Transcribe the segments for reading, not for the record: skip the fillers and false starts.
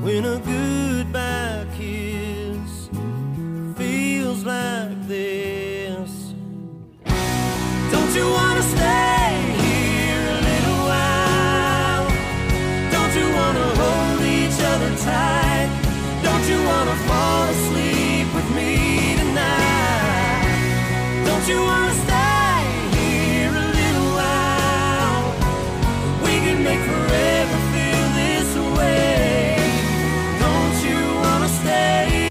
when a goodbye kiss feels like this. Don't you wanna stay here a little while? Don't you wanna hold each other tight? Don't you wanna fall asleep with me tonight? Don't you wanna stay here a little while? We can make forever feel this way. Don't you wanna stay?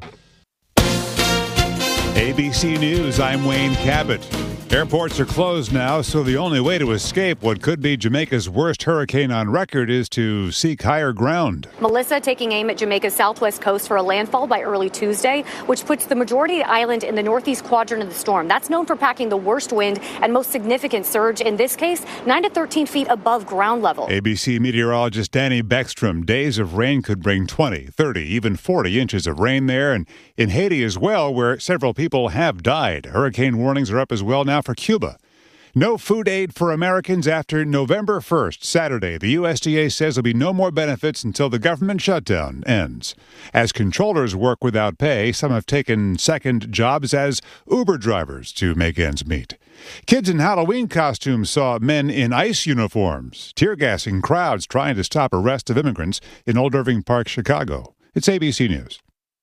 ABC News, I'm Wayne Cabot. Airports are closed now, so the only way to escape what could be Jamaica's worst hurricane on record is to seek higher ground. Melissa taking aim at Jamaica's southwest coast for a landfall by early Tuesday, which puts the majority of the island in the northeast quadrant of the storm. That's known for packing the worst wind and most significant surge, in this case, 9 to 13 feet above ground level. ABC meteorologist Danny Beckstrom. Days of rain could bring 20, 30, even 40 inches of rain there, and in Haiti as well, where several people have died. Hurricane warnings are up as well now for Cuba. No food aid for Americans after November 1st, Saturday. The USDA says there'll be no more benefits until the government shutdown ends. As controllers work without pay, some have taken second jobs as Uber drivers to make ends meet. Kids in Halloween costumes saw men in ICE uniforms, tear-gassing crowds trying to stop arrest of immigrants in Old Irving Park, Chicago. It's ABC News.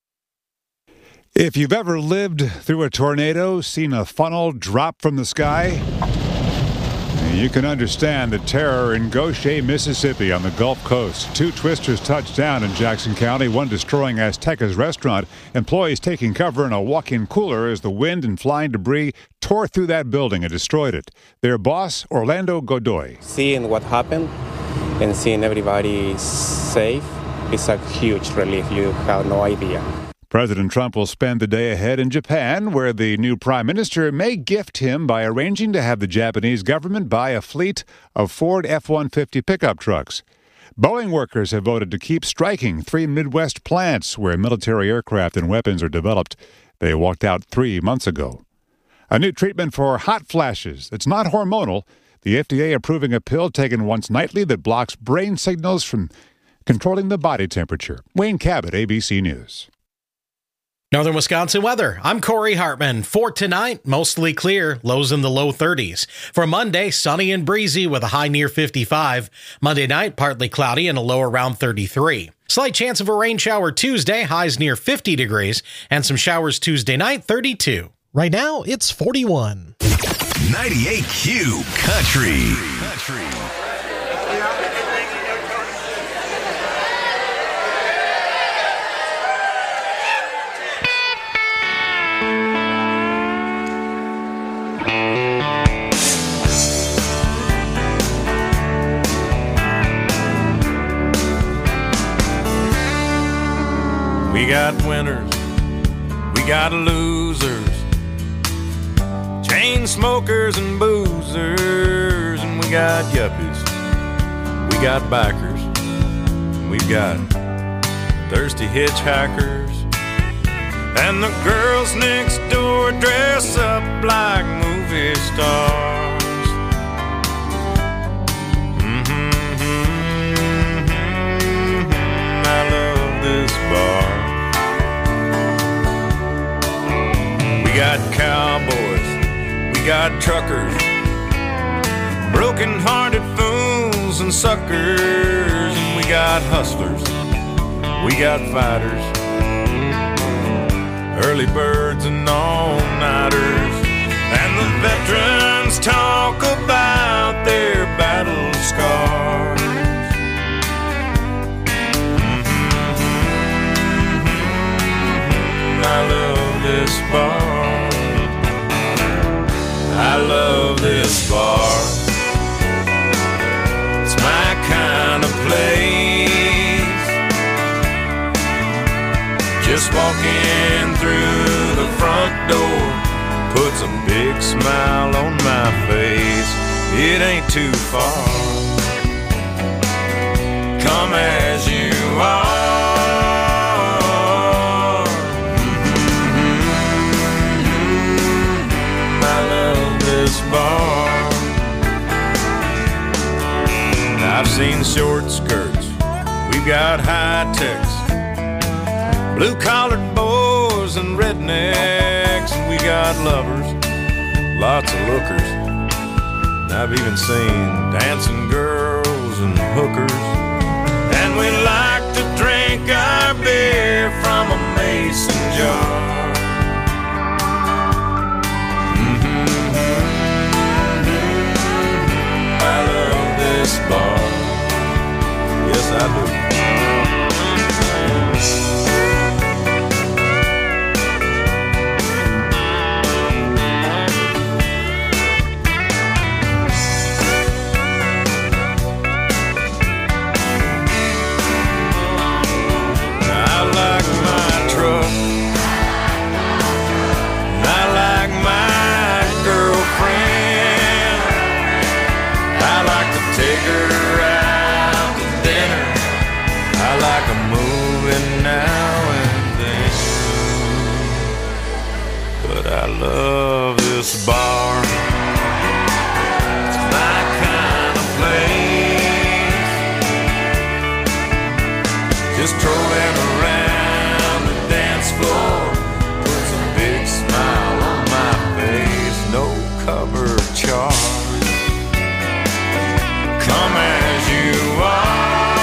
If you've ever lived through a tornado, seen a funnel drop from the sky, you can understand the terror in Goshen, Mississippi on the Gulf Coast. 2 twisters touched down in Jackson County, one destroying Azteca's restaurant. Employees taking cover in a walk-in cooler as the wind and flying debris tore through that building and destroyed it. Their boss, Orlando Godoy. Seeing what happened and seeing everybody safe is a huge relief. You have no idea. President Trump will spend the day ahead in Japan, where the new prime minister may gift him by arranging to have the Japanese government buy a fleet of Ford F-150 pickup trucks. Boeing workers have voted to keep striking 3 Midwest plants where military aircraft and weapons are developed. They walked out 3 months ago. A new treatment for hot flashes. It's not hormonal. The FDA approving a pill taken once nightly that blocks brain signals from controlling the body temperature. Wayne Cabot, ABC News. Northern Wisconsin weather. I'm Corey Hartman. For tonight, mostly clear, lows in the low 30s. For Monday, sunny and breezy with a high near 55. Monday night, partly cloudy and a low around 33. Slight chance of a rain shower Tuesday, highs near 50 degrees, and some showers Tuesday night, 32. Right now, it's 41. 98Q Country. We got winners, we got losers, chain smokers and boozers, and we got yuppies, we got bikers, we've got thirsty hitchhikers, and the girls next door dress up like movie stars. I love this bar. We got cowboys, we got truckers, broken-hearted fools and suckers, and we got hustlers, we got fighters, early birds and all-nighters, and the veterans talk about their battle scars. I love this bar. I love this bar. It's my kind of place. Just walking through the front door puts a big smile on my face. It ain't too far. Come as you are. Bar. I've seen short skirts, we've got high techs, Blue-collared boys and rednecks, and we got lovers, lots of lookers. And I've even seen dancing girls and hookers. And we like to drink our beer from a mason jar. I love this bar. Yes, I do. I love this bar. It's my kind of place. Just strolling around the dance floor puts a big smile on my face. No cover charge. Come as you are.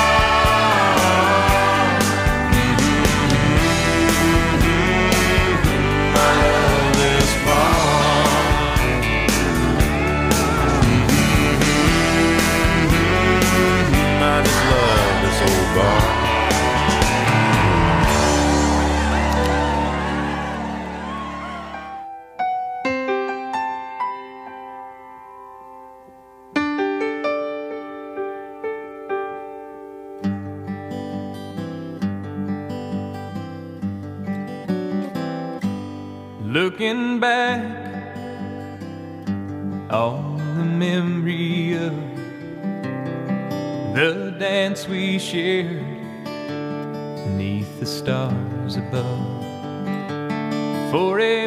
Looking back on the memory of the dance we shared beneath the stars above. For a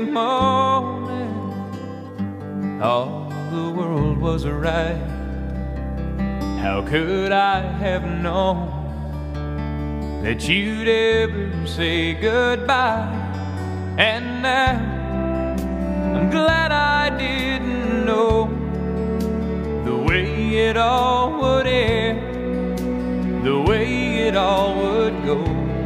moment, all the world was right. How could I have known that you'd ever say goodbye? And now I'm glad I didn't know the way it all would end, the way it all would go.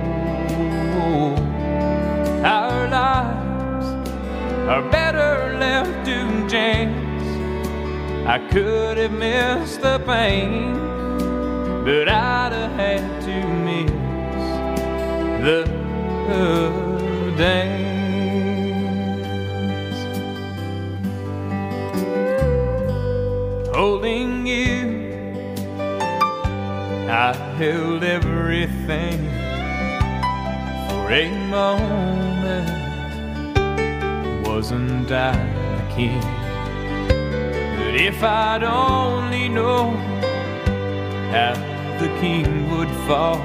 Our lives are better left to chance. I could have missed the pain, but I'd have had to miss the dance. Holding you, I held everything for a moment. Wasn't I the king? But if I'd only known how the king would fall,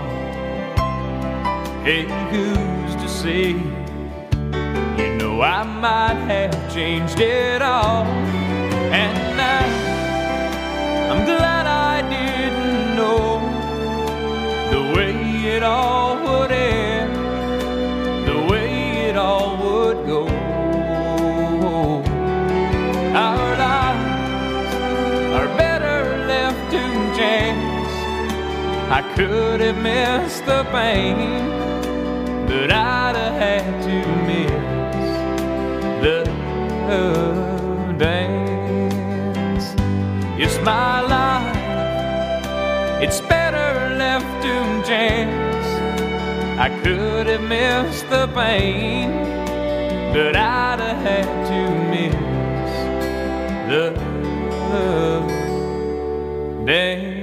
hey, who's to say? You know I might have changed it all. And now I'm glad I didn't know the way it all would end, the way it all would go. Our lives are better left to chance. I could have missed the pain, but I'd have had to miss the dance. It's my life, it's better left to chance. I could have missed the pain, but I'd have had to miss the dance.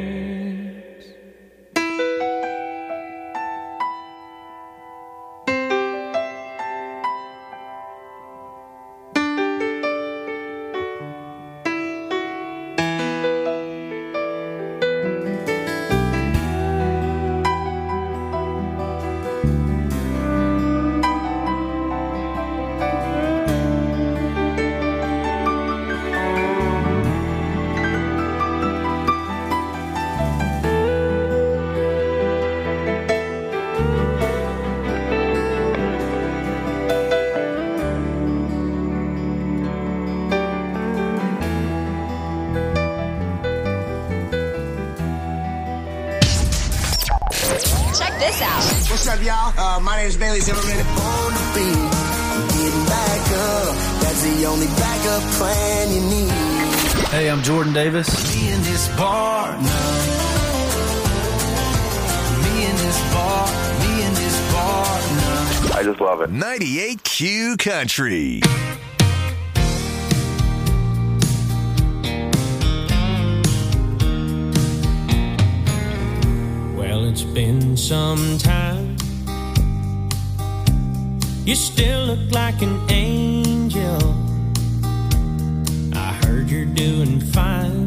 this out. What's up, y'all? My name is Bailey Zimmerman. Born to be getting back up. That's the only backup plan you need. Hey, I'm Jordan Davis. Me in this bar now. Me in this bar. Me in this bar now. I just love it. 98Q Country. Well, it's been some time. You still look like an angel. I heard you're doing fine.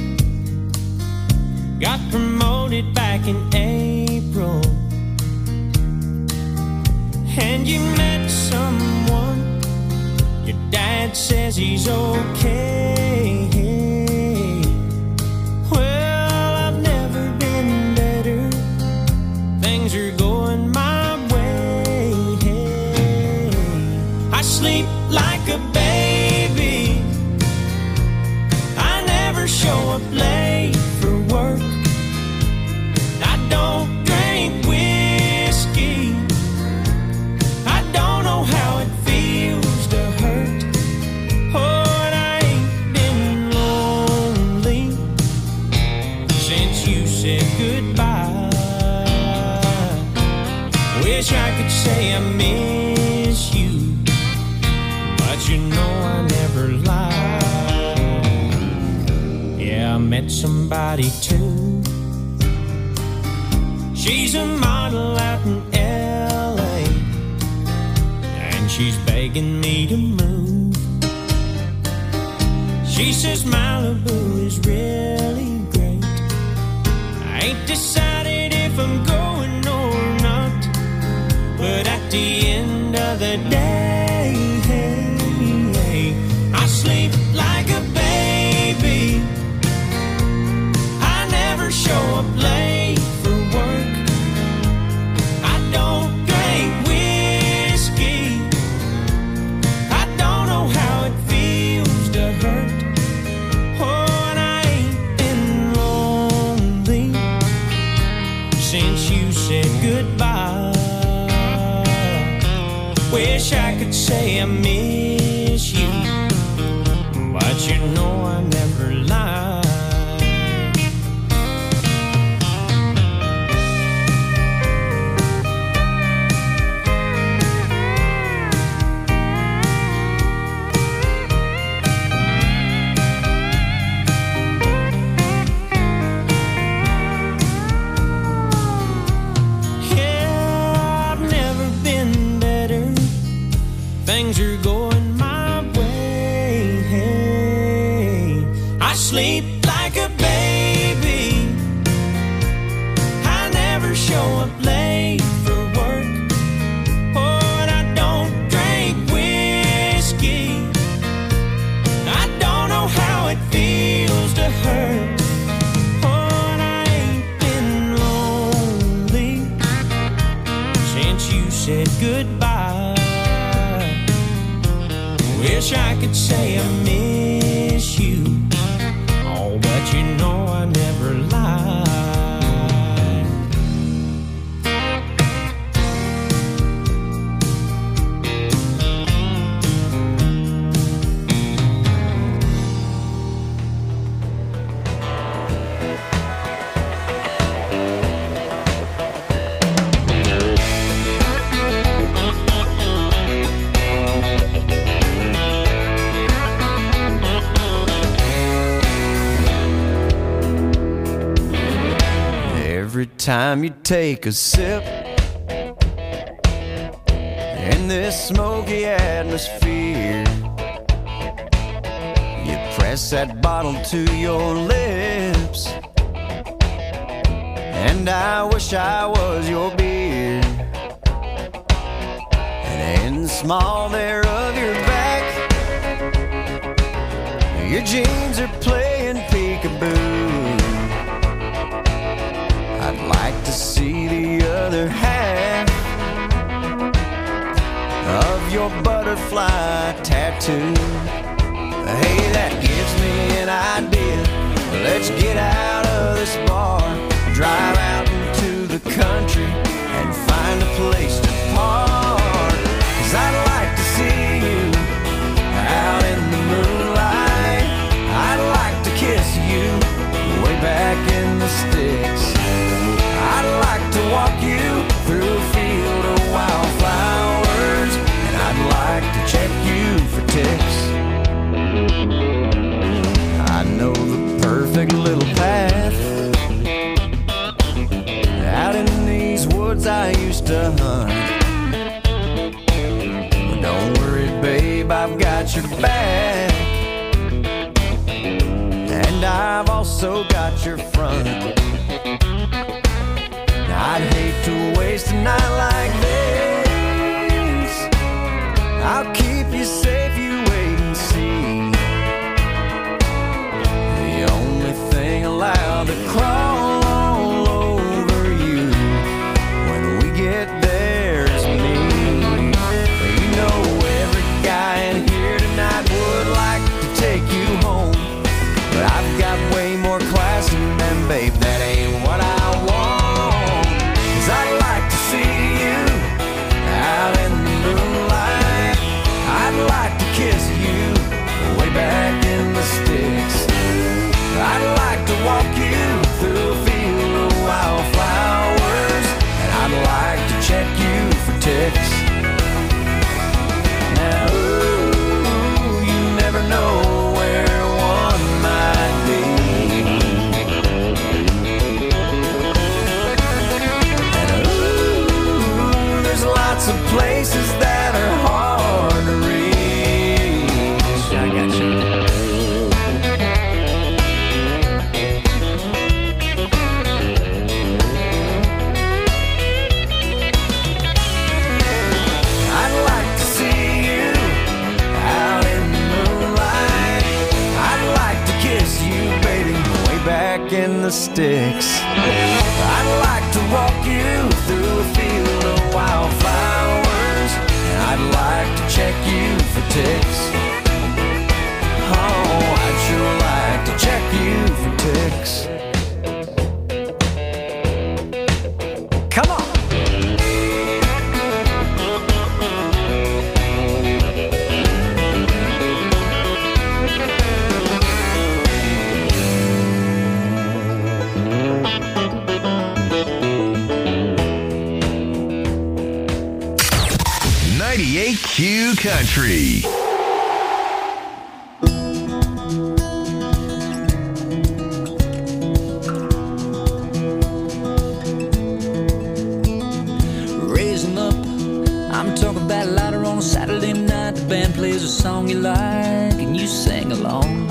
Got promoted back in April. And you met someone. Your dad says he's okay. Well, I've never been better. Things are going my way. I sleep like a baby. I never show up late for work. I don't drink whiskey. I don't know how it feels to hurt. Oh, and I ain't been lonely since you said goodbye. Wish I could say I miss you, but you know I never lie. Yeah, I met somebody too. She's a model out in LA, and she's begging me to move. She says Malibu is really great. I ain't decided if I'm going or not, but at the end of the day, I sleep like a baby. I never show up late for work. I don't drink whiskey. I don't know how it feels to hurt. Oh, and I ain't been lonely since you said goodbye. Wish I could say I miss you, but you know I never lie. Things are going my way. I sleep like a baby. I never show up late for work. Oh, and I don't drink whiskey. I don't know how it feels to hurt. Oh, and I ain't been lonely since you said goodbye. Wish I could say I miss you. Oh, but you know I never lie. Every time you take a sip in this smoky atmosphere, you press that bottle to your lips, and I wish I was your beer. And in the small there of your back, your jeans are playing peekaboo. I'd like to see the other half of your butterfly tattoo. Hey, that gives me an idea. Let's get out of this bar, drive out into the country, woods I used to hunt. But don't worry, babe, I've got your back. And I've also got your front. I'd hate to waste a night like this. I'll keep you safe, you wait and see. The only thing allowed to crawl all over you when we get there is me. You know every guy in here tonight would like to take you home, but I've got way more class than them, babe, that ain't what I want. 'Cause I'd like to see you out in the moonlight. I'd like to kiss you way back in the sticks. I'd like to walk you through a field of wildflowers, and I'd like to check you for ticks. Now, ooh, you never know where one might be. And ooh, there's lots of places that are hard to reach. I got you. I'd like to see you out in the moonlight. I'd like to kiss you, baby, way back in the sticks. I'd like to walk you through a field of wildflowers, and I'd like to check you for ticks. Oh, I'd sure like to check you for ticks. Come on. Q Country. Raise 'em up. I'm talking about lighter on a Saturday night. The band plays a song you like and you sing along.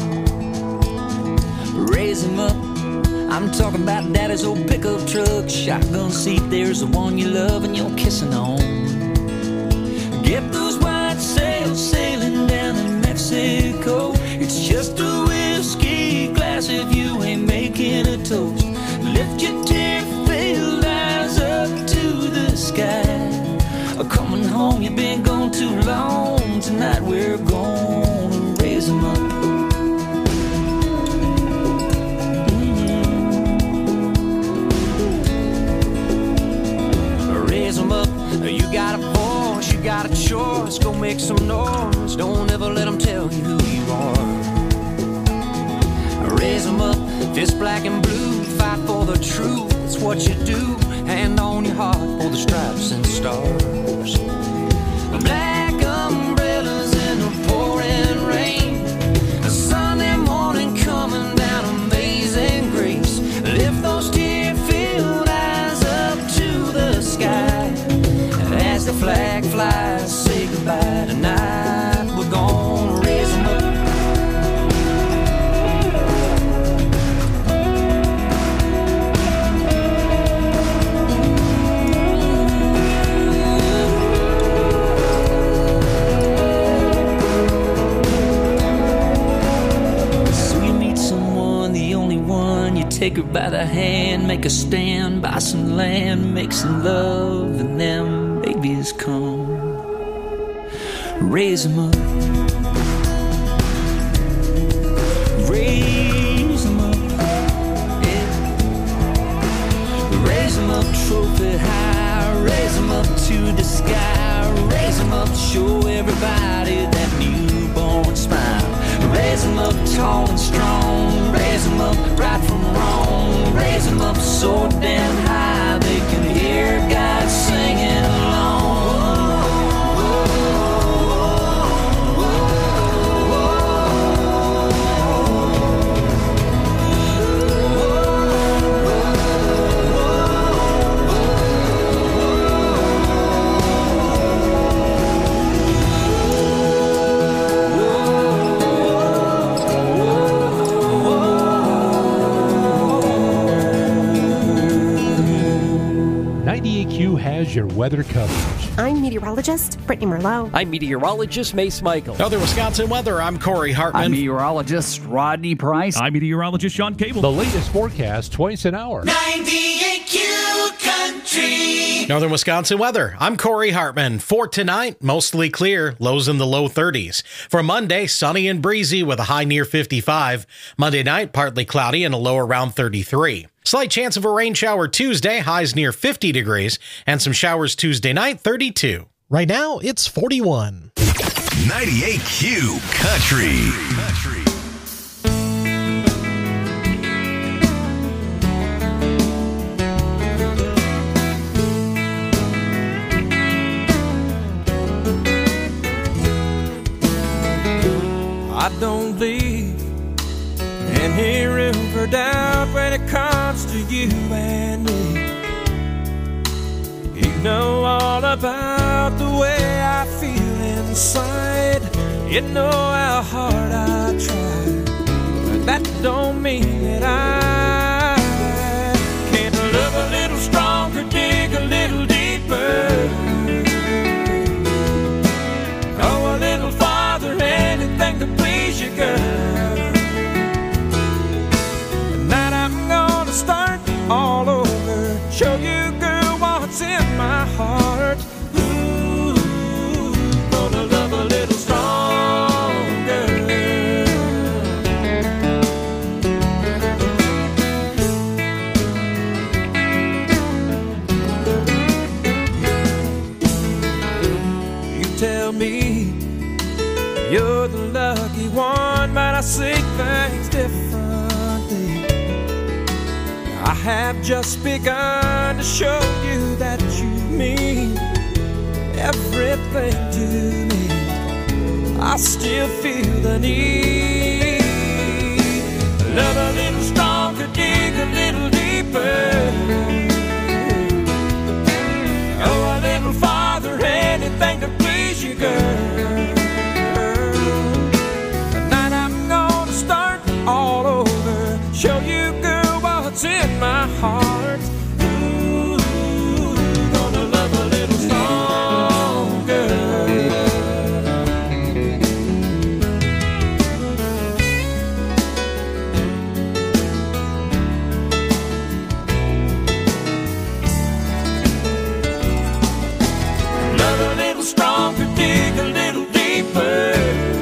Raise 'em up. I'm talking about daddy's old pickup truck, shotgun seat. There's the one you love and you're kissing on. Get those white sails sailing down in Mexico. It's just a whiskey glass if you ain't making a toast. Lift your tear-filled eyes up to the sky. Coming home, you've been gone too long. Tonight we're gonna raise 'em up. Raise 'em up. You got a voice, you got a choice. Go make some noise. Don't ever let them tell you who you are. Raise 'em up. Fist black and blue. Fight for the truth. It's what you do. Hand on your heart for the stripes and stars. Black umbrellas in the pouring rain. A Sunday morning coming down Amazing Grace. Lift those tear-filled eyes up to the sky. As the flag flies, say goodbye tonight. We're gonna raise 'em up. Take her by the hand, make a stand, buy some land, make some love, and them babies come. Raise 'em up. Raise 'em up. Yeah. Raise 'em up, trophy high. Raise 'em up to the sky. Raise 'em up, show everybody that newborn smile. Raise 'em up tall and strong. Raise 'em up right from wrong. Raise 'em up so damn high they can hear God singing along. is your weather coverage. I'm meteorologist Brittany Merlot. I'm meteorologist Mace Michael. Northern Wisconsin weather, I'm Corey Hartman. I'm meteorologist Rodney Price. I'm meteorologist Sean Cable. The latest forecast twice an hour. 98Q Country. Northern Wisconsin weather, I'm Corey Hartman. For tonight, mostly clear, lows in the low 30s. For Monday, sunny and breezy with a high near 55. Monday night, partly cloudy and a low around 33. Slight chance of a rain shower Tuesday, highs near 50 degrees, and some showers Tuesday night, 32. Right now, it's 41. 98Q Country. I don't leave any room for doubt when it comes to you and me. You know all about the way I feel inside. You know how hard I try, but that don't mean that I can't love a little stronger, dig a little deeper, go a little farther, anything to please you, girl. Tonight I'm gonna start all over, show you, girl, what's in my heart. Ooh, gonna love a little stronger. You tell me you're the lucky one, but I see things differently. I have just begun to show you that you mean everything to me. I still feel the need. Love a little stronger, dig a little deeper, go a little farther, anything to please you, girl. Tonight I'm gonna start all over, show you, girl, what's in my heart. Ooh, gonna love a little stronger. Love a little stronger, dig a little deeper,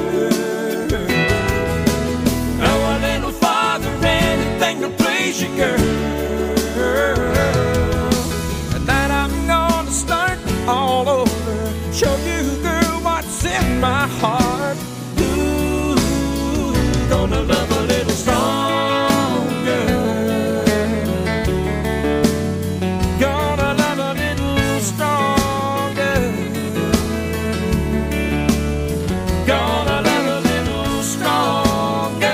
go a little farther, anything to please you, girl. Tonight I'm gonna start all over, show you, girl, what's in my heart. Ooh, gonna love a little stronger, gonna love a little stronger, gonna love a little stronger.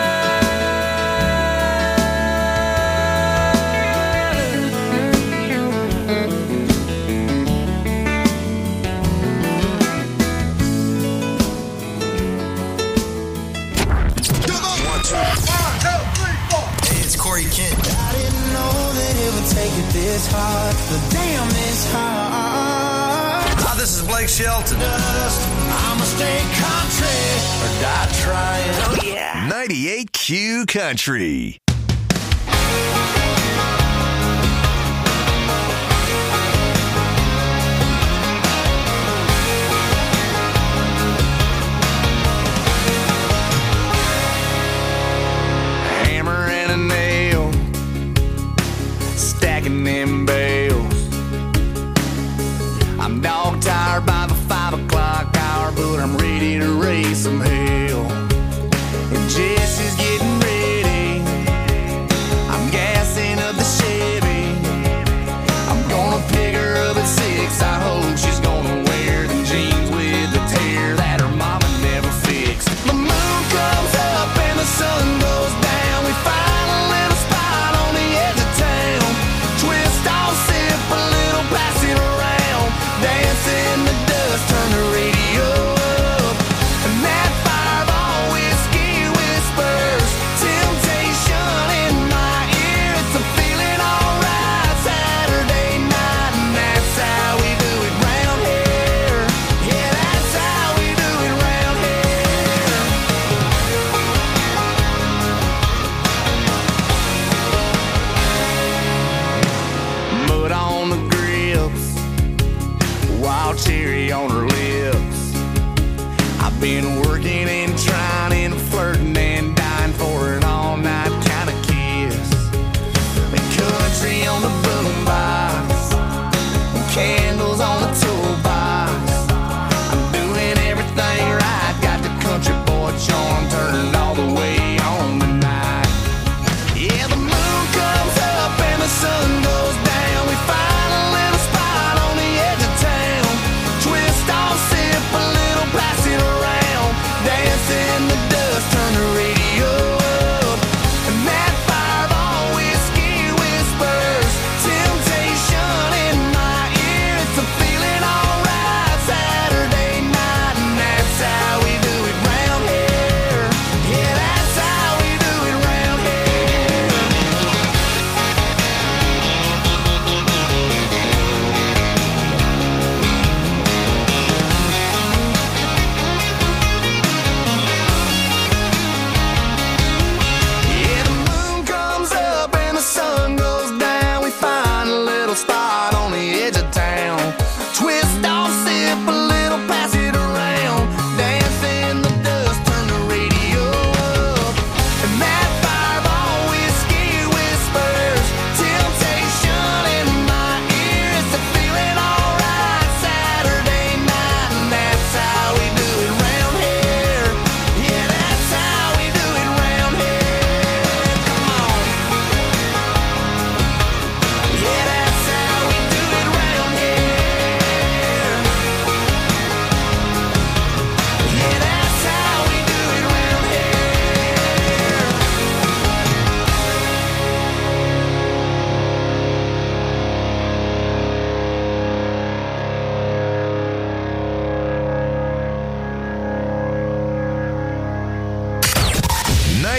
It's Corey Kent. I didn't know that it would take it this hard, but damn, it's hard. Hi, this is Blake Shelton. I'ma stay country or die trying. Oh yeah. 98Q Country. Hammer and a nail, stacking them bales. I'm dog tired by the 5 o'clock hour, but I'm ready to raise some hell. And Jesse's getting ready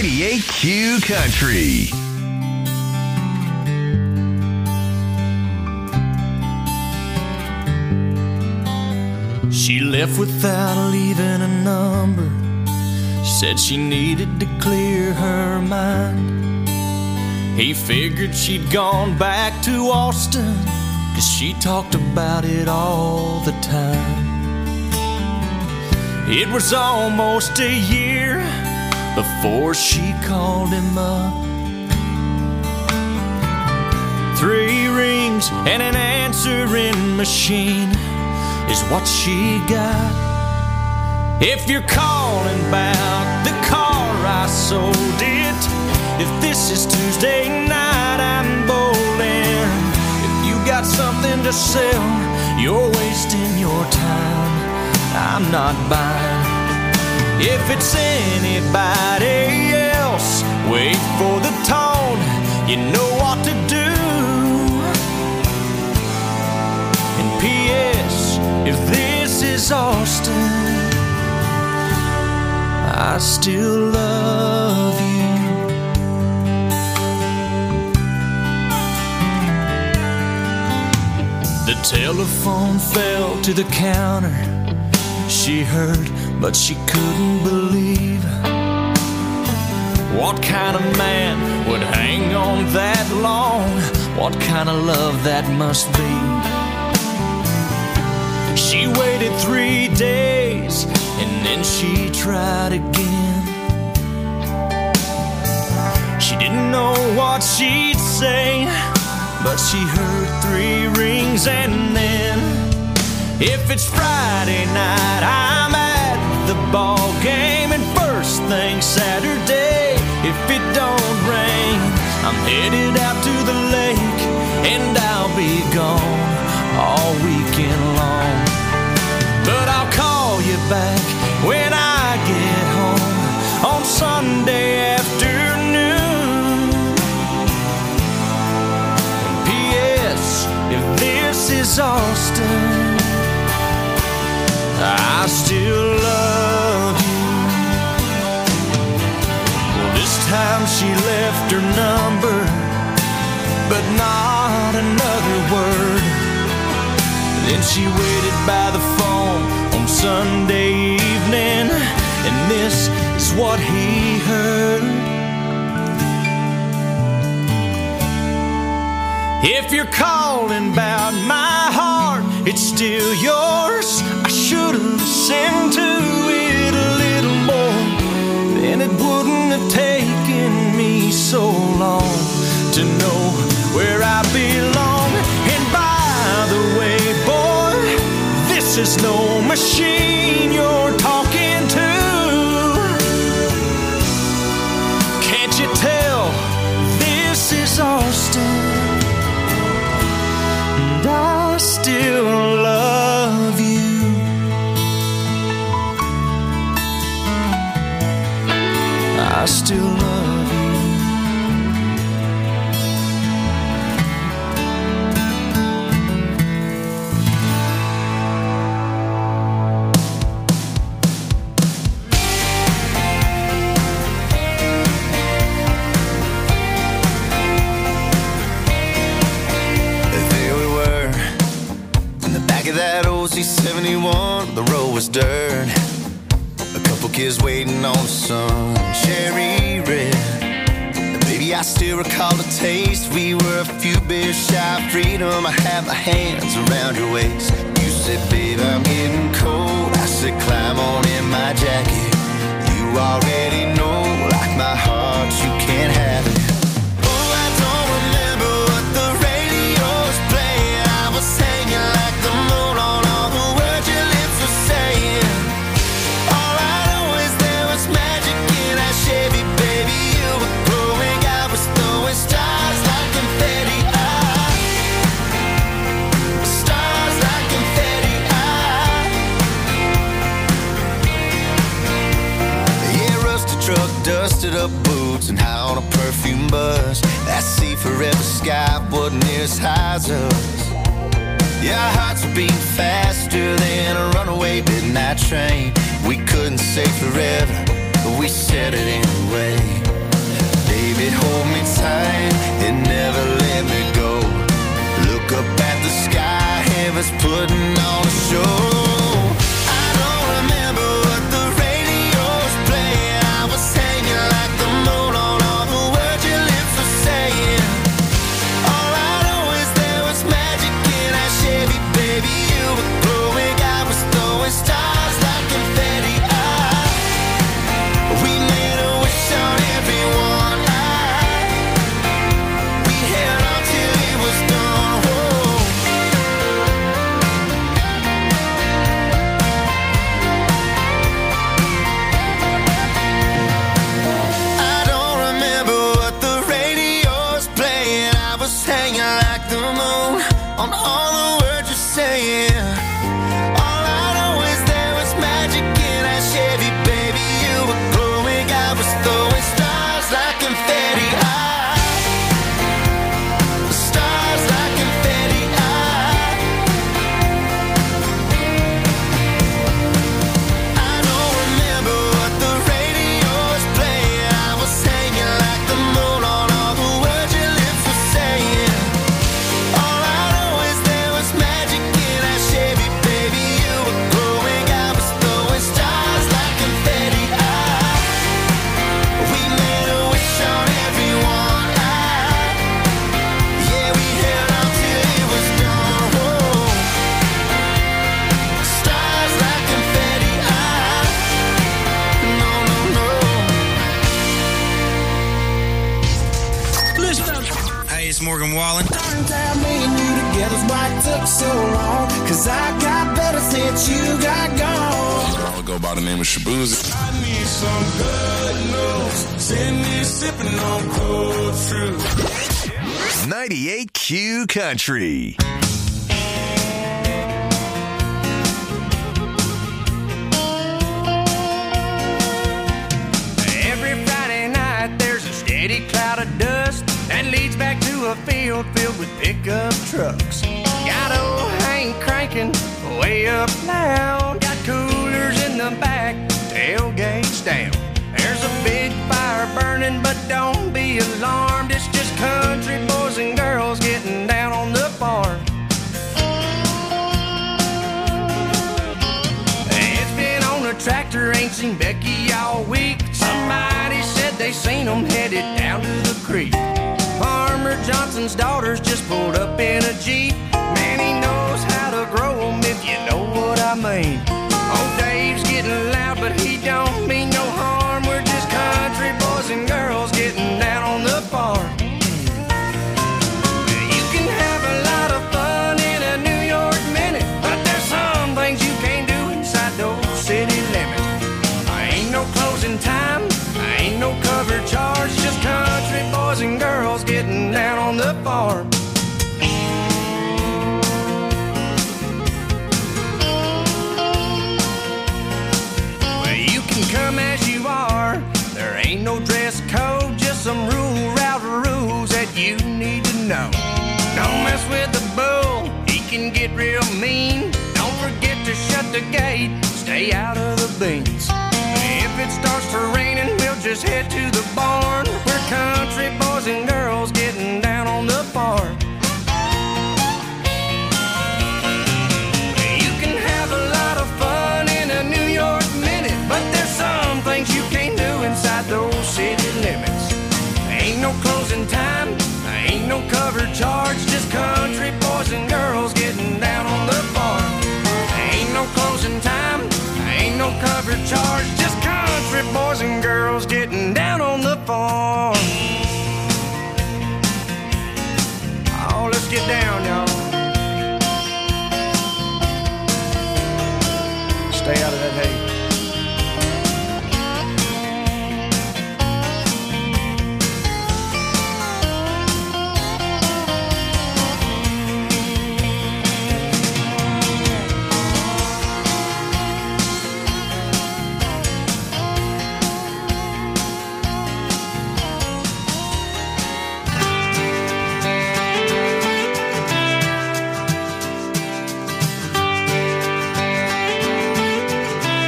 98Q Country. She left without leaving a number. Said she needed to clear her mind. He figured she'd gone back to Austin, 'cause she talked about it all the time. It was almost a year before she called him up. 3 rings and an answering machine is what she got. If you're calling about the car I sold it, if this is Tuesday night I'm bowling, if you got something to sell, you're wasting your time, I'm not buying. If it's anybody else, wait for the tone, you know what to do. And P.S. if this is Austin, I still love you. The telephone fell to the counter. She heard, but she couldn't believe. What kind of man would hang on that long? What kind of love that must be? She waited 3 days and then she tried again. She didn't know what she'd say, but she heard 3 rings and then, if it's Friday night, I'm at the ball game, and first thing Saturday, if it don't rain, I'm headed out to the lake, and I'll be gone all weekend long. But I'll call you back when I get home on Sunday afternoon. And P.S. if this is Austin, I still love you. Well, this time she left her number, but not another word. Then she waited by the phone on Sunday evening, and this is what he heard. If you're calling about my heart, it's still yours. I should have listened to it a little more, then it wouldn't have taken me so long to know where I belong. And by the way, boy, this is no machine you're talking to. Can't you tell this is Austin? And I still love you. I still love you. That old C71, the road was dirt. A couple kids waiting on the sun, cherry red. Baby, I still recall the taste. We were a few beers shy of freedom. I had my hands around your waist. You said, babe, I'm getting cold. I said, climb on in my jacket. You already know, like my heart, you can't have it. Oh, I don't remember what the radio was playing. I was hanging like the moon on all the words your lips were saying. All I know is there was magic in that Chevy, baby. You were glowing, I was throwing stars like confetti. Stars like confetti. Yeah, rusted truck, dusted up boots, and high on a perfume buzz. That sea forever sky wasn't near as high as us. Yeah, our hearts were beating faster than a runaway midnight train. We couldn't say forever, but we said it anyway. It hold me tight, it never let me go. Look up at the sky, heaven's putting on a show. I don't remember what the radio's playing. I was hanging like the moon on all the words your lips were saying. All I know is there was magic in that Chevy, baby. You were glowing, I was throwing stars like confetti. We made a wish on everyone. We held on till it was done. I don't remember what the radio's playing. I was hanging like the moon on all the words you're saying. All I know is there was magic in that Chevy, baby. You were glowing, I was throwing stars like confetti. Stars like confetti. I don't remember what the radio's playing. I was hanging like the moon on all the words your lips were saying. All I know is there was magic in that Chevy, baby. You were glowing, I was throwing stars like confetti. We made a wish on everyone. Yeah, we held on till it was done. Stars like confetti. No, no, no. Listen up. Hey, it's Morgan Wallen. Tell me and you together's why it took so long. Cause I got better since you got gone. I'll go by the name of Shaboozey. I need some good news. Send me sipping on cold fruit. 98 Q Country. Every Friday night there's a steady cloud of dust that leads back to a field filled with pickup trucks. Got old Hank cranking way up loud. Got coolers in the back, tailgates down. There's a big fire burning, but don't be alarmed. It's just country boys and girls getting down on the farm. It's been on a tractor, ain't seen Becky all week. Somebody said they seen them headed down to the creek. Farmer Johnson's daughters just pulled up in a Jeep. Man, he knows how to grow them, if you know what I mean. Old Dave's getting loud, but he don't mean no harm. We're just country boys and girls getting down on the farm. You can have a lot of fun in a New York minute, but there's some things you can't do inside those city limits. Ain't no closing time, ain't no cover charge, just country boys and girls getting down on the farm. Well, you can come as you are, there ain't no dress code, just some route rules that you need to know. Don't mess with the bull, he can get real mean. Don't forget to shut the gate, stay out of the beans. If it starts to raining, we'll just head to the barn. We're country boys and girls getting down on the farm. You can have a lot of fun in a New York minute, but there's some things you can't do inside those city limits. Ain't no closing time, ain't no cover charge, just country boys and girls getting down on the farm. Ain't no closing time, ain't no cover charge, just country boys and girls getting down on the farm. Oh, let's get down, y'all. Stay out of that hay.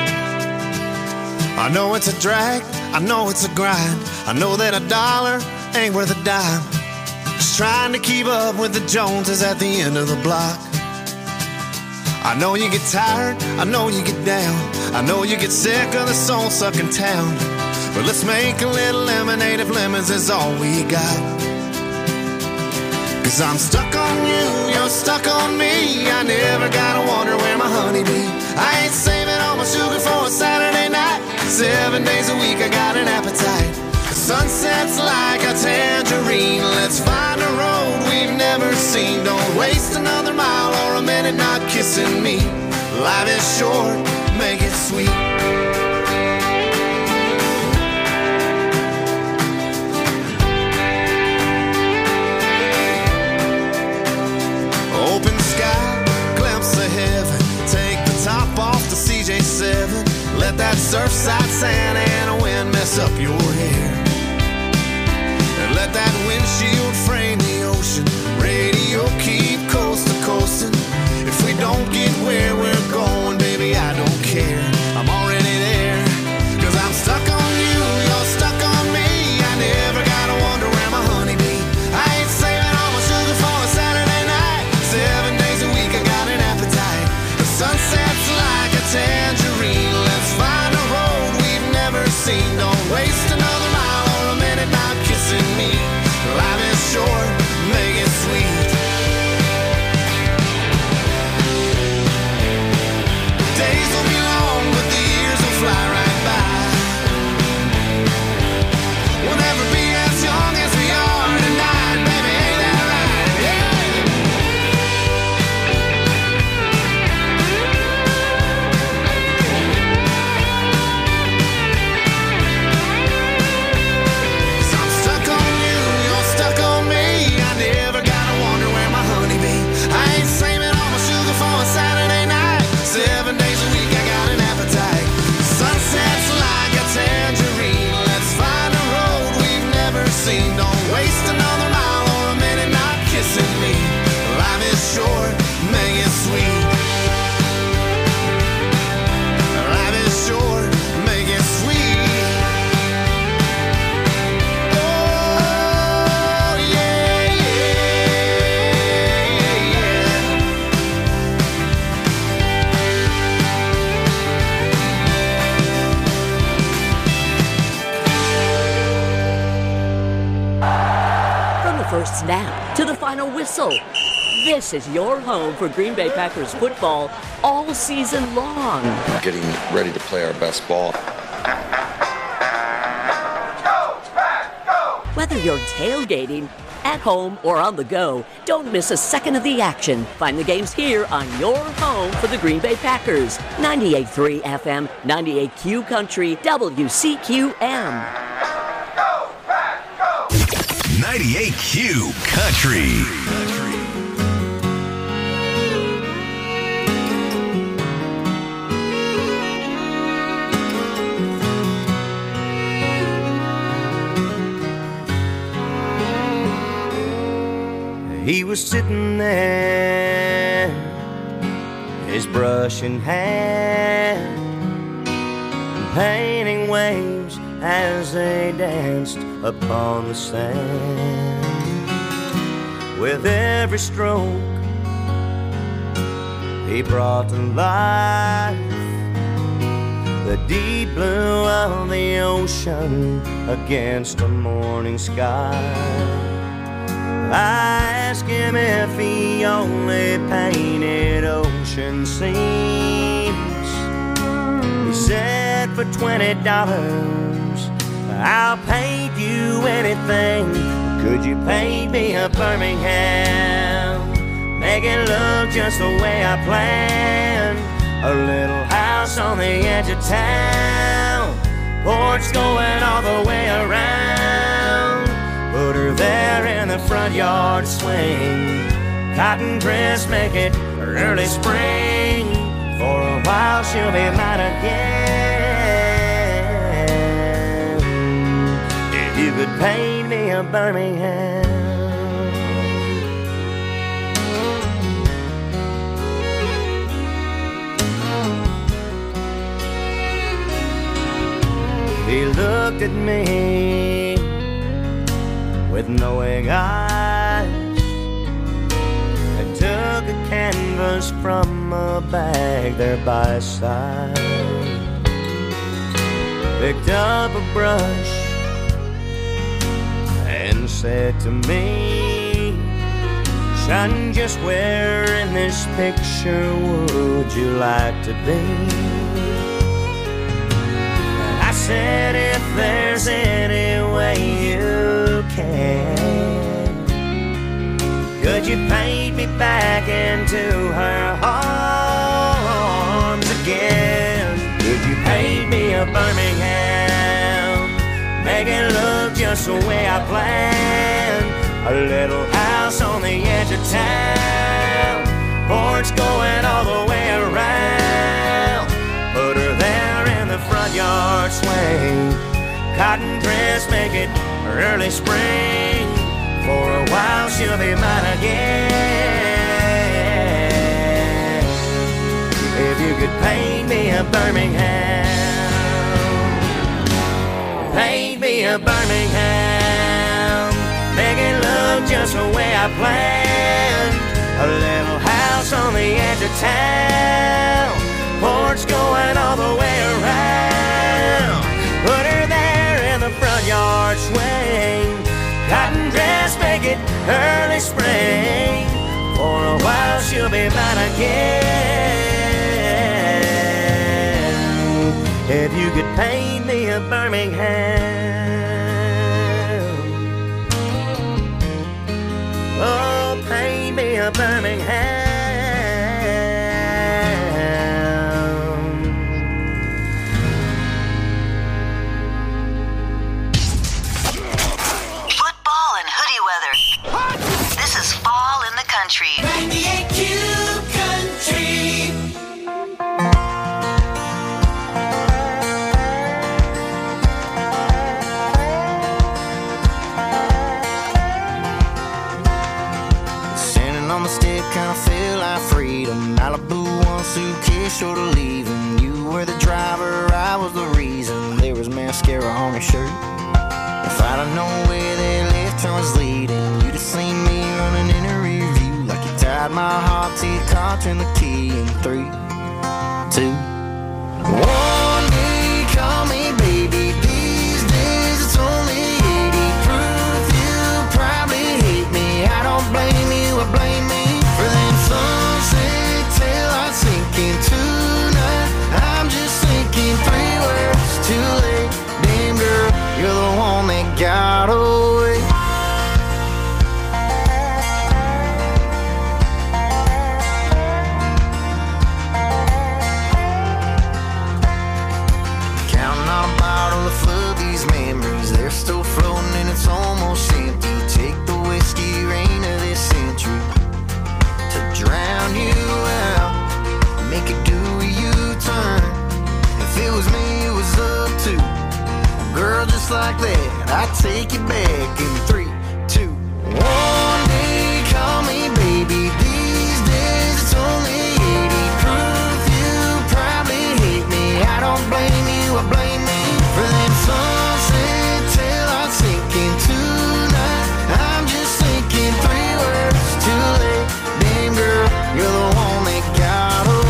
I know it's a drag, I know it's a grind. I know that a dollar ain't worth a dime. Just trying to keep up with the Joneses at the end of the block. I know you get tired, I know you get down, I know you get sick of the soul-sucking town. But let's make a little lemonade if lemons is all we got. 'Cause I'm stuck on you, you're stuck on me. I never gotta wonder where my honey be. I ain't saving all my sugar for a Saturday night. 7 days a week I got an appetite. The sunset's like a tangerine. Let's find a road we've never seen. Don't waste another mile or a minute not kissing me. Life is short, make it sweet. Open sky, glimpse of heaven. Take the top off the CJ7. Let that surfside Santa Ana wind mess up your hair. And let that windshield frame the ocean. Radio keep coast to coasting. If we don't get where we're going, baby, I don't care. I'm already there. 'Cause I'm stuck on you, you're stuck on me. I never gotta wonder where my honey be. I ain't saving all my sugar for a Saturday night. 7 days a week I got an appetite. The sunset's like a tangerine. Let's find a road we've never seen. Don't waste another mile or a minute not kissing me. Life is short, make it sweet. Days will be long, but the years will fly right by. We'll never be as young as we are tonight, baby, ain't that right? Yeah. I'm stuck on you, you're stuck on me. I never gotta wonder where my honey be. I ain't saving all my sugar for a Saturday night. 7 days a week I got an appetite. Sunset's like a tangerine. Let's find a road we've never seen. Don't waste another mile or a minute not kissing me. Life is short, make it sweet. Life is short, make it sweet. Oh, yeah, yeah, yeah. From the first snap to the final whistle, this is your home for Green Bay Packers football all season long. Getting ready to play our best ball. Whether you're tailgating, at home, or on the go, don't miss a second of the action. Find the games here on your home for the Green Bay Packers. 98.3 FM, 98Q Country, WCQM. 98Q Country. He was sitting there, his brush in hand, painting waves as they danced upon the sand. With every stroke, he brought to life the deep blue of the ocean against a morning sky. I asked him if he only painted ocean scenes. He said for $20 I'll paint you anything. Could you paint me a Birmingham? Make it look just the way I planned. A little house on the edge of town, porch going all the way around. Put her there in the front yard swing. Cotton dress, make it early spring. For a while she'll be mine again. If you could paint me a Birmingham. He looked at me with knowing eyes. I took a canvas from a bag there by his side, picked up a brush and said to me, "Son, just where in this picture would you like to be?" I said, "If there's any way you can, could you paint me back into her arms again? Could you paint me a Birmingham, make it look just the way I planned? A little house on the edge of town, porch going all the way around. Put her there in the front yard swing, cotton dress, make it early spring. For a while she'll be mine again. If you could paint me a Birmingham, paint me a Birmingham, make it look just the way I planned. A little house on the edge of town, porch going all the way around. Put her there in the front yard swing, cotton dress, make it early spring. For a while she'll be mine again. If you could paint me a Birmingham, oh, paint me a Birmingham. This is Fall in the Country. 98Q Country. Standing on the step, kinda feel like freedom. Malibu, one suitcase short of leaving. You were the driver, I was the reason. There was mascara on your shirt. If I'd have known where that left turn was leading, you'd have seen me running in a rear view like you tied my heart to your car, turn the key in 3, 2, 1. Day, call me baby. These days it's only 80 proof. You probably hate me. I don't blame you, I blame me for them sunset till I sink in tonight. I'm just thinking 3 words too late. Damn girl, you're the one that got away. Counting on a bottle to flood these memories. They're still floating and it's almost empty. Take the whiskey rain of this century to drown you out, make it do a U-turn. If it was me, it was up to girl, just like that, I take you back in 3, 2, 1. Day, call me baby. These days it's only 80 proof. You probably hate me. I don't blame you, I blame me for them sunset till I sink in tonight. I'm just thinking 3 words too late. Damn girl, you're the one that got away.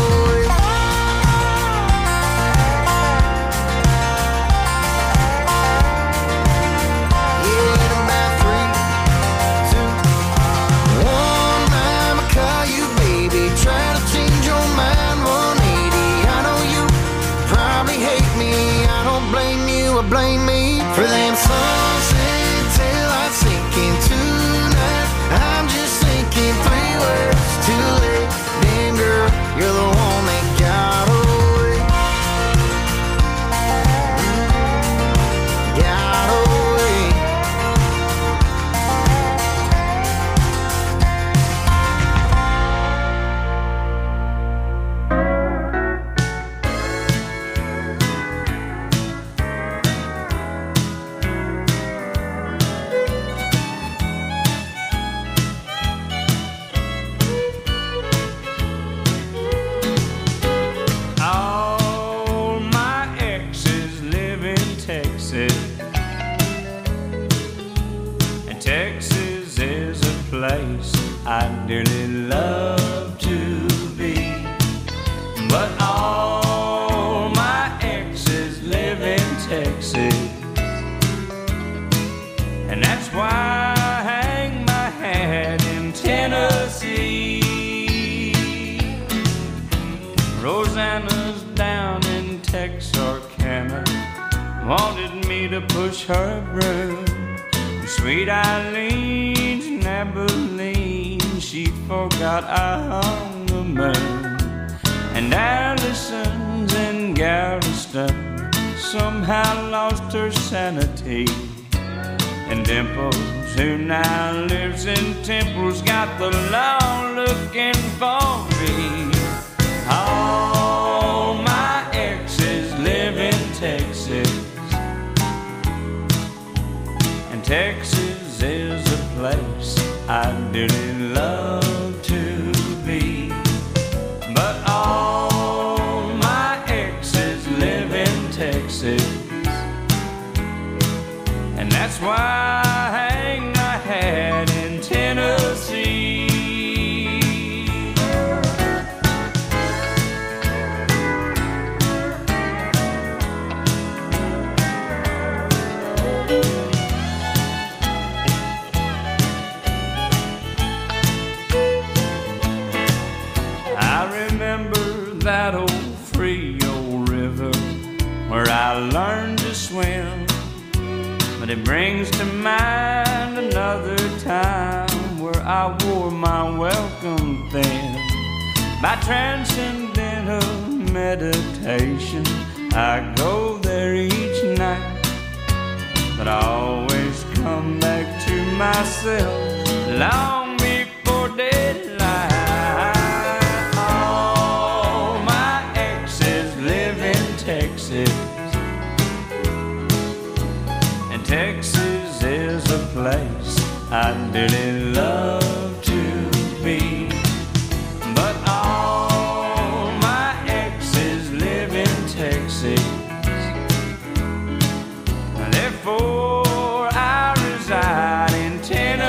Blame me for them sunset till I sink in tonight. I'm just thinking 3 words too late. Damn girl, you're the one that got away. Got away. But all my exes live in Texas, and that's why I hang my hat in Tennessee. Rosanna's down in Texarkana, wanted me to push her broom. Sweet Eileen's in Abilene, she forgot I hung the moon. And Allison's in Galveston somehow lost her sanity. And Dimples, who now lives in Temple's, got the law looking for me. All my exes live in Texas, and Texas is a place I dearly love to be. But all my exes live in Texas, and that's why I hang my hat in Tennessee. That old Frio River where I learned to swim, but it brings to mind another time where I wore my welcome thin. By transcendental meditation, I go there each night, but I always come back to myself long before daylight. Texas, and Texas is a place I dearly love to be. But all my exes live in Texas, and therefore I reside in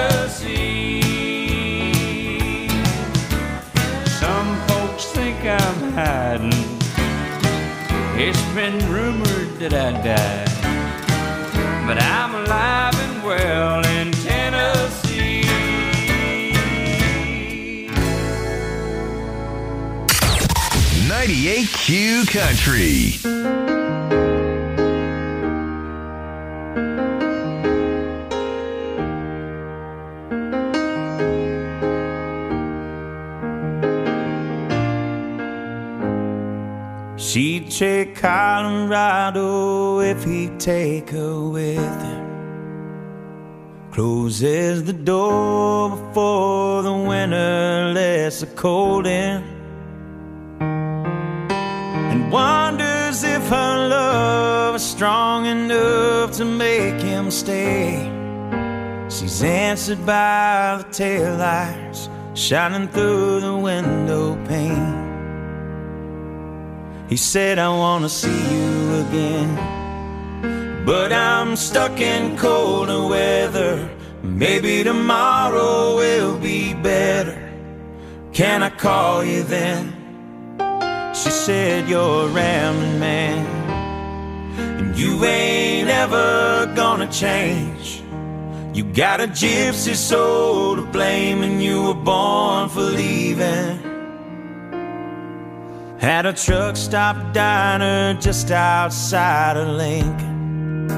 Tennessee. Some folks think I'm hiding, it's been rumored that I died, but I'm alive and well in Tennessee. 98Q Country. She'd take Colorado if he'd take her with him. Closes the door before the winter lets the cold in, and wonders if her love is strong enough to make him stay. She's answered by the taillights shining through the window pane. He said, I wanna see you again, but I'm stuck in colder weather. Maybe tomorrow will be better. Can I call you then? She said, you're a rambling man, and you ain't ever gonna change. You got a gypsy soul to blame, and you were born for leaving. At a truck stop diner just outside of Lincoln.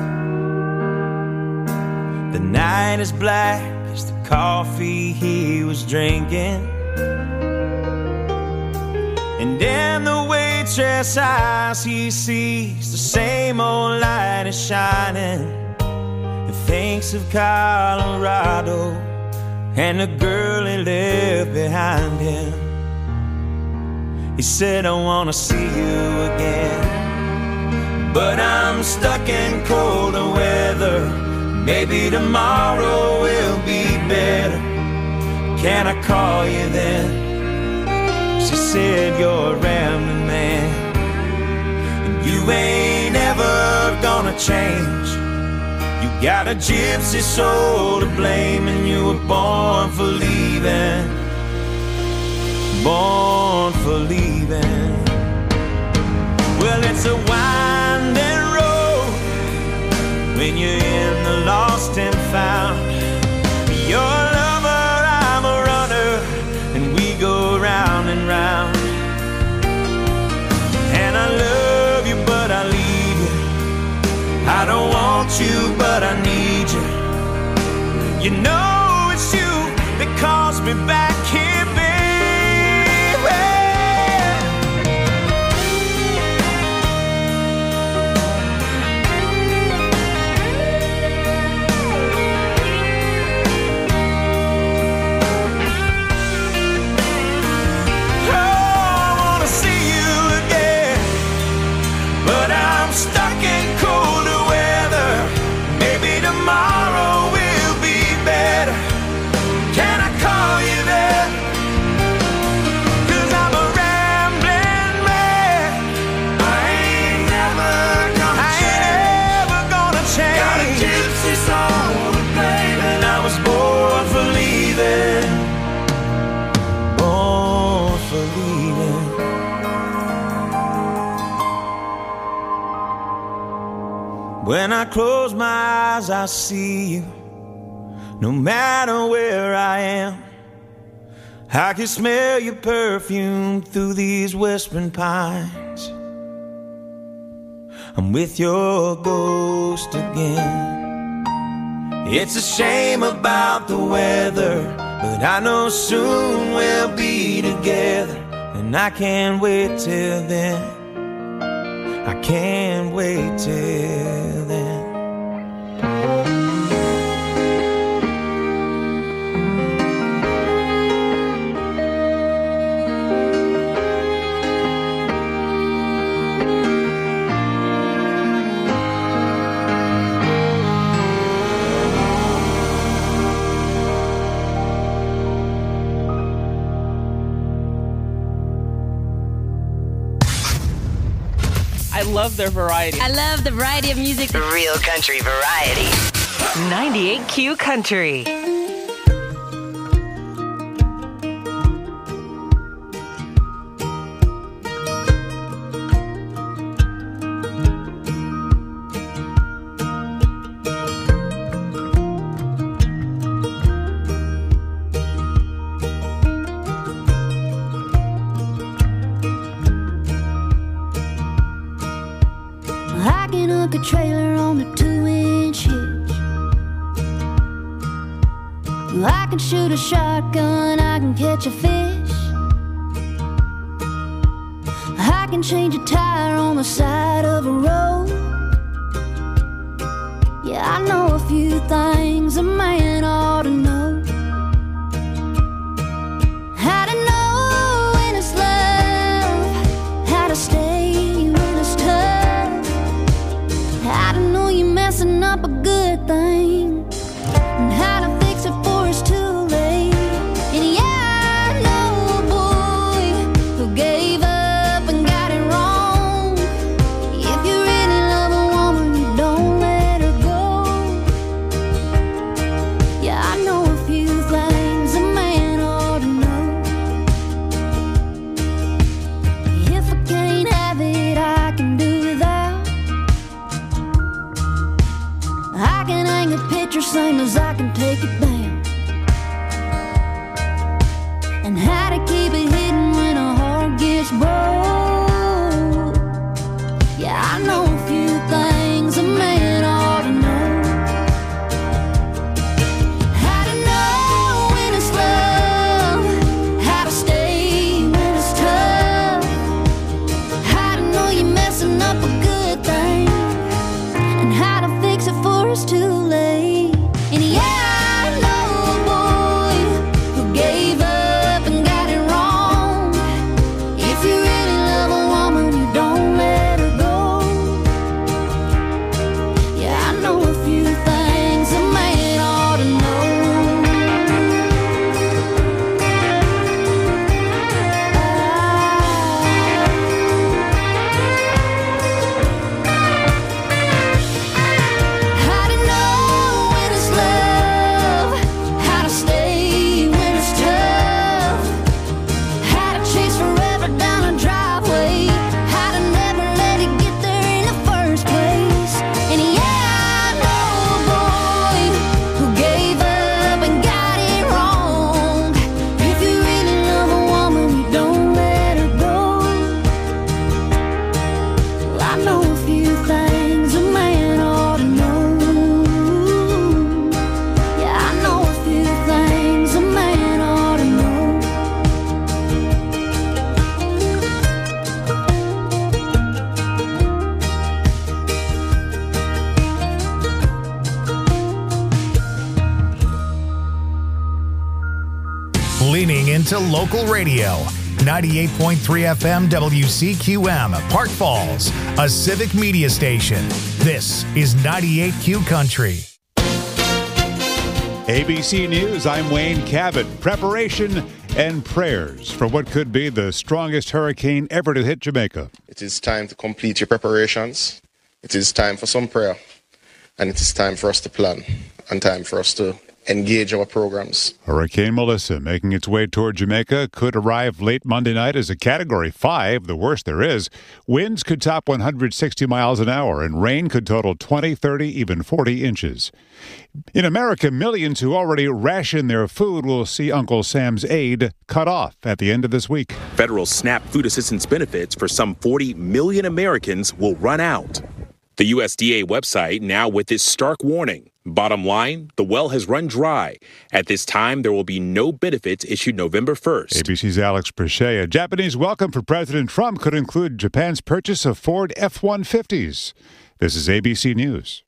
The night is black as the coffee he was drinking, and in the waitress' eyes he sees the same old light is shining, and thinks of Colorado and the girl he left behind him. He said, I wanna see you again, but I'm stuck in colder weather. Maybe tomorrow will be better. Can I call you then? She said, you're a rambling man, and you ain't ever gonna change. You got a gypsy soul to blame, and you were born for leaving. Born for leaving. want you, but I need you. You know it's you that calls me back here, baby. Oh, I wanna see you again, but I'm stuck in colder weather. Maybe tomorrow will be better. Can I call you there? 'Cause I'm a rambling man. I ain't never gonna change. Got a gypsy song to play, and I was born for leaving. Born for leaving. When I close my eyes, I see you. No matter where I am, I can smell your perfume through these whispering pines. I'm with your ghost again. It's a shame about the weather, but I know soon we'll be together. And I can't wait till then. I can't wait till then. I love their variety. I love the variety of music. Real country variety. 98Q Country. I can hook a trailer on the 2-inch hitch. I can shoot a shotgun, I can catch a fish. I can change a tire on the side of a road. Yeah, I know a few things a man ought to know. How to know when it's love, how to stay when it's tough, how to know you're messing up a good thing, and how to fix it before it's too late. And yeah, I know a boy who gave up and got it wrong. If you really love a woman, you don't let her go. Yeah, I know to local radio. 98.3 FM WCQM, Park Falls, a civic media station. This is 98Q Country. ABC News, I'm Wayne Cabot. Preparation and prayers for what could be the strongest hurricane ever to hit Jamaica. It is time to complete your preparations. It is time for some prayer. And it is time for us to plan and time for us to engage our programs. Hurricane Melissa, making its way toward Jamaica, could arrive late Monday night as a Category 5, the worst there is. Winds could top 160 miles an hour, and rain could total 20, 30, even 40 inches. In America, millions who already ration their food will see Uncle Sam's aid cut off at the end of this week. Federal SNAP food assistance benefits for some 40 million Americans will run out. The USDA website now with this stark warning. Bottom line, the well has run dry. At this time, there will be no benefits issued November 1st. ABC's Alex Perche. A Japanese welcome for President Trump could include Japan's purchase of Ford F-150s. This is ABC News.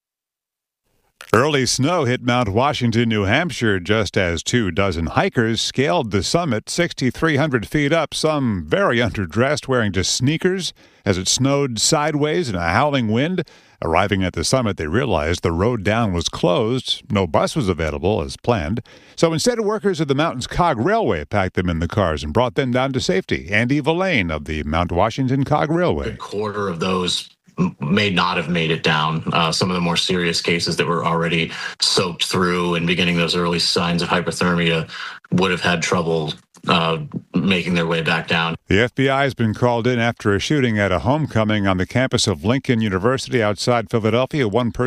Early snow hit Mount Washington, New Hampshire, just as 24 hikers scaled the summit 6,300 feet up, some very underdressed, wearing just sneakers, as it snowed sideways in a howling wind. Arriving at the summit, they realized the road down was closed. No bus was available as planned. So instead, workers of the mountain's Cog Railway packed them in the cars and brought them down to safety. Andy Villain of the Mount Washington Cog Railway. A quarter of those may not have made it down. Some of the more serious cases that were already soaked through and beginning those early signs of hypothermia would have had trouble making their way back down. The FBI has been called in after a shooting at a homecoming on the campus of Lincoln University outside Philadelphia. One person